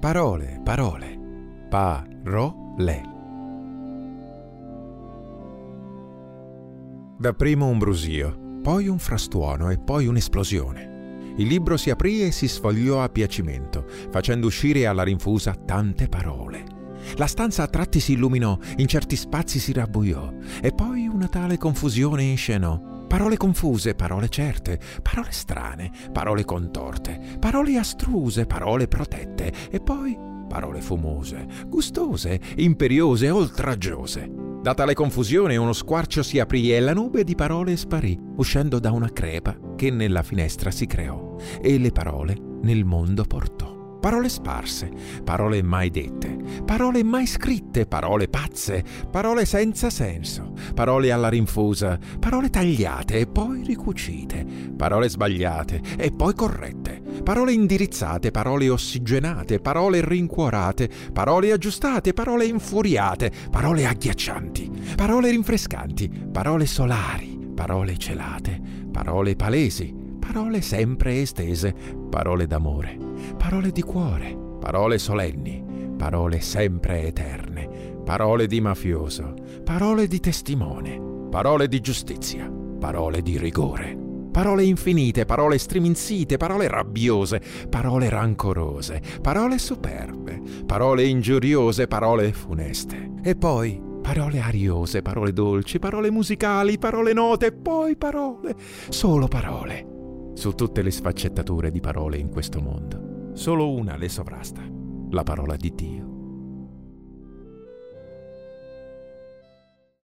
Parole, parole, parole. Dapprima un brusio, poi un frastuono e poi un'esplosione. Il libro si aprì e si sfogliò a piacimento, facendo uscire alla rinfusa tante parole. La stanza a tratti si illuminò, in certi spazi si rabbuiò, e poi una tale confusione inscenò. Parole confuse, parole certe, parole strane, parole contorte, parole astruse, parole protette, e poi parole fumose, gustose, imperiose, oltraggiose. Da tale confusione uno squarcio si aprì e la nube di parole sparì, uscendo da una crepa che nella finestra si creò, e le parole nel mondo portò. Parole sparse, parole mai dette, parole mai scritte, parole pazze, parole senza senso, parole alla rinfusa, parole tagliate e poi ricucite, parole sbagliate e poi corrette, parole indirizzate, parole ossigenate, parole rincuorate, parole aggiustate, parole infuriate, parole agghiaccianti, parole rinfrescanti, parole solari, parole celate, parole palesi, parole sempre estese, parole d'amore, parole di cuore, parole solenni, parole sempre eterne, parole di mafioso, parole di testimone, parole di giustizia, parole di rigore, parole infinite, parole striminzite, parole rabbiose, parole rancorose, parole superbe, parole ingiuriose, parole funeste. E poi parole ariose, parole dolci, parole musicali, parole note, e poi parole, solo parole. Su tutte le sfaccettature di parole in questo mondo, solo una le sovrasta, la parola di Dio.